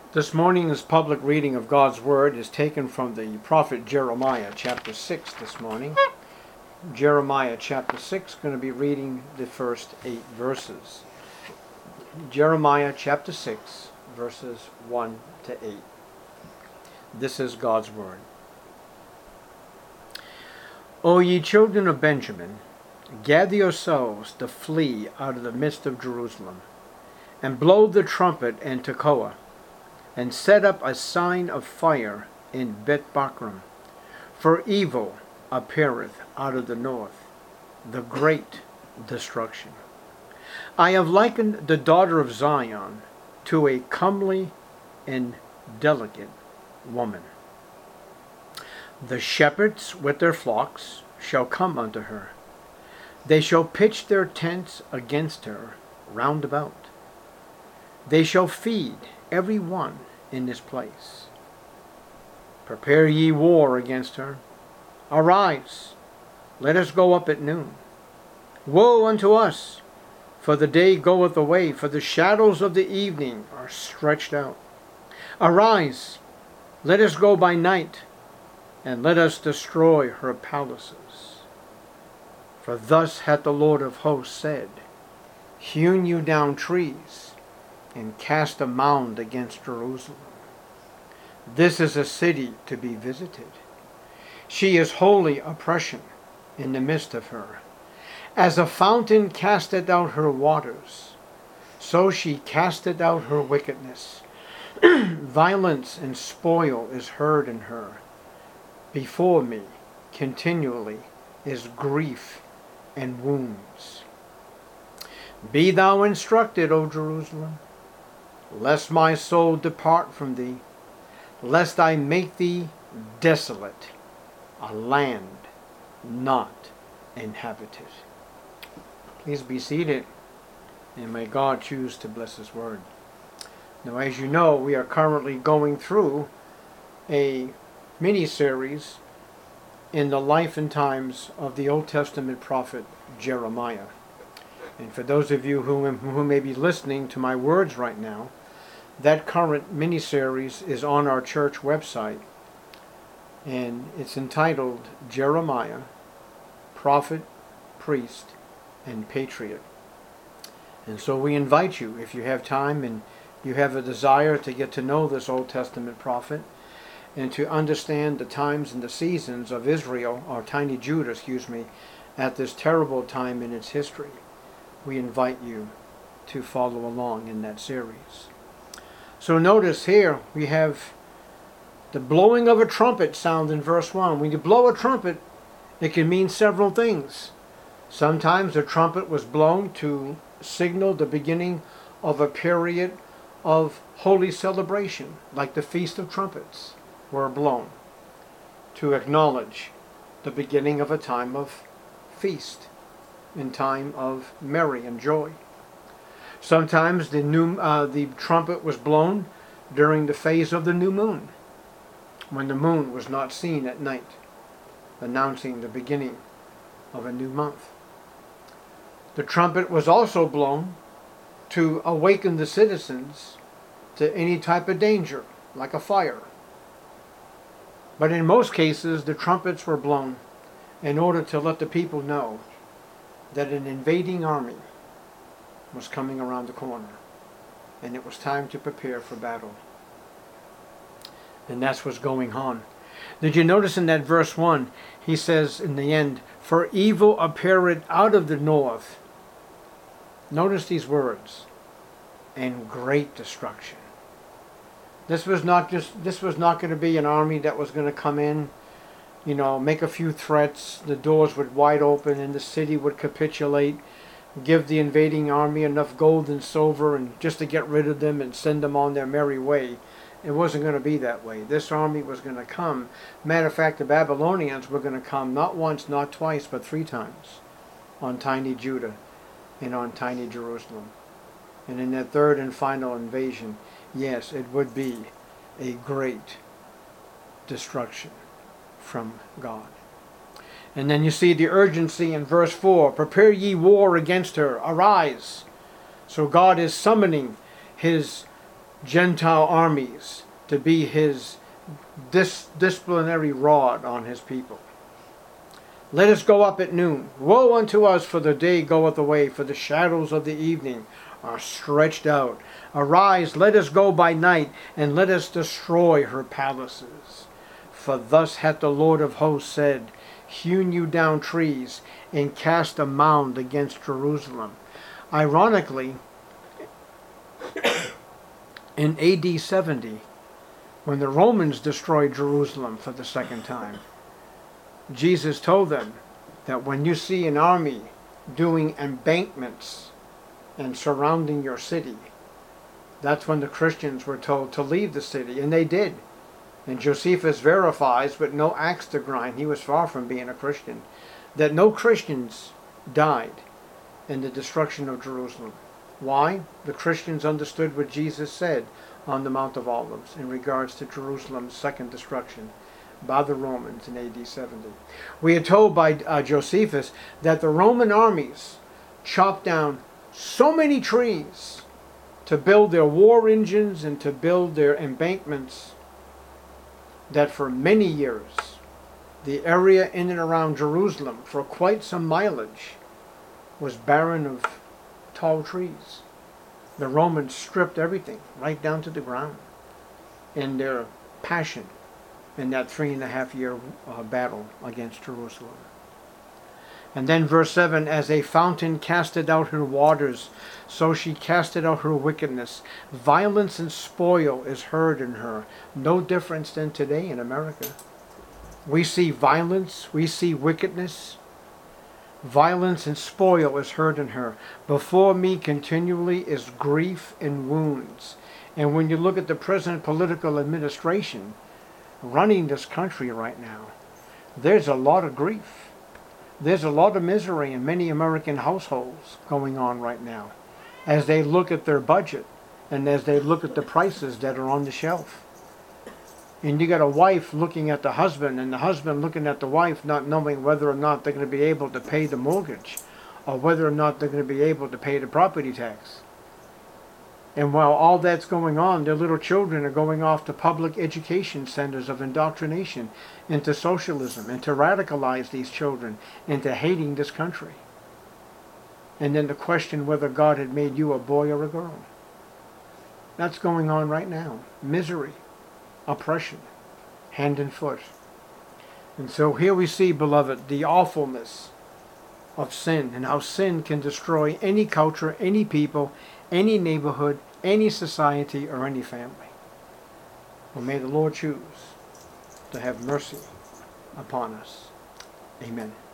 This morning's public reading of God's Word is taken from the prophet Jeremiah chapter 6 this morning. Jeremiah chapter 6, going to be reading the first 8 verses. Jeremiah chapter 6, verses 1 to 8. This is God's Word. O ye children of Benjamin, gather yourselves to flee out of the midst of Jerusalem, and blow the trumpet in Tekoa, and set up a sign of fire in Beth-Bakram. For evil appeareth out of the north, the great destruction. I have likened the daughter of Zion to a comely and delicate woman. The shepherds with their flocks shall come unto her. They shall pitch their tents against her round about. They shall feed every one in this place. Prepare ye war against her. Arise, let us go up at noon. Woe unto us, for the day goeth away, for the shadows of the evening are stretched out. Arise, let us go by night, and let us destroy her palaces. For thus hath the Lord of hosts said, Hewn you down trees, and cast a mound against Jerusalem. This is a city to be visited. She is holy oppression in the midst of her. As a fountain casteth out her waters, so she casteth out her wickedness. Violence and spoil is heard in her. Before me continually is grief and wounds. Be thou instructed, O Jerusalem, lest my soul depart from thee, lest I make thee desolate, a land not inhabited. Please be seated, and may God choose to bless His word. Now, as you know, we are currently going through a mini-series in the life and times of the Old Testament prophet Jeremiah. And for those of you who may be listening to my words right now, that current mini-series is on our church website, and it's entitled Jeremiah, Prophet, Priest, and Patriot. And so we invite you, if you have time and you have a desire to get to know this Old Testament prophet and to understand the times and the seasons of Israel, or tiny Judah, at this terrible time in its history, we invite you to follow along in that series. So notice here we have the blowing of a trumpet sound in verse 1. When you blow a trumpet, it can mean several things. Sometimes a trumpet was blown to signal the beginning of a period of holy celebration, like the Feast of Trumpets were blown to acknowledge the beginning of a time of feast, in time of merry and joy. Sometimes the trumpet was blown during the phase of the new moon, when the moon was not seen at night, announcing the beginning of a new month. The trumpet was also blown to awaken the citizens to any type of danger, like a fire. But in most cases, the trumpets were blown in order to let the people know that an invading army was coming around the corner, and it was time to prepare for battle. And that's what's going on. Did you notice in that verse 1, he says in the end, for evil appeareth out of the north. Notice these words, and great destruction. This was not going to be an army that was going to come in, make a few threats, the doors would wide open and the city would capitulate, give the invading army enough gold and silver and just to get rid of them and send them on their merry way. It wasn't going to be that way. This army was going to come. Matter of fact, the Babylonians were going to come not once, not twice, but 3 times on tiny Judah and on tiny Jerusalem. And in that third and final invasion, yes, it would be a great destruction from God. And then you see the urgency in verse 4. Prepare ye war against her. Arise. So God is summoning His Gentile armies to be his disciplinary rod on his people. Let us go up at noon. Woe unto us, for the day goeth away, for the shadows of the evening are stretched out. Arise, let us go by night, and let us destroy her palaces. For thus hath the Lord of hosts said, hewn you down trees, and cast a mound against Jerusalem. Ironically, in AD 70, when the Romans destroyed Jerusalem for the second time, Jesus told them that when you see an army doing embankments and surrounding your city, that's when the Christians were told to leave the city, and they did. And Josephus verifies, with no axe to grind, he was far from being a Christian, that no Christians died in the destruction of Jerusalem. Why? The Christians understood what Jesus said on the Mount of Olives in regards to Jerusalem's second destruction by the Romans in AD 70. We are told by Josephus that the Roman armies chopped down so many trees to build their war engines and to build their embankments that for many years the area in and around Jerusalem, for quite some mileage, was barren of tall trees. The Romans stripped everything right down to the ground in their passion in that 3.5-year battle against Jerusalem. And then verse 7, as a fountain casted out her waters, so she casted out her wickedness. Violence and spoil is heard in her. No difference than today in America. We see violence, we see wickedness. Violence and spoil is heard in her. Before me continually is grief and wounds. And when you look at the present political administration running this country right now, there's a lot of grief. There's a lot of misery in many American households going on right now as they look at their budget and as they look at the prices that are on the shelf. And you got a wife looking at the husband and the husband looking at the wife, not knowing whether or not they're going to be able to pay the mortgage or whether or not they're going to be able to pay the property tax. And while all that's going on, their little children are going off to public education centers of indoctrination into socialism and to radicalize these children into hating this country. And then to question whether God had made you a boy or a girl. That's going on right now. Misery, oppression, hand and foot. And so here we see, beloved, the awfulness of sin and how sin can destroy any culture, any people, any neighborhood, any society, or any family. Well, may the Lord choose to have mercy upon us. Amen.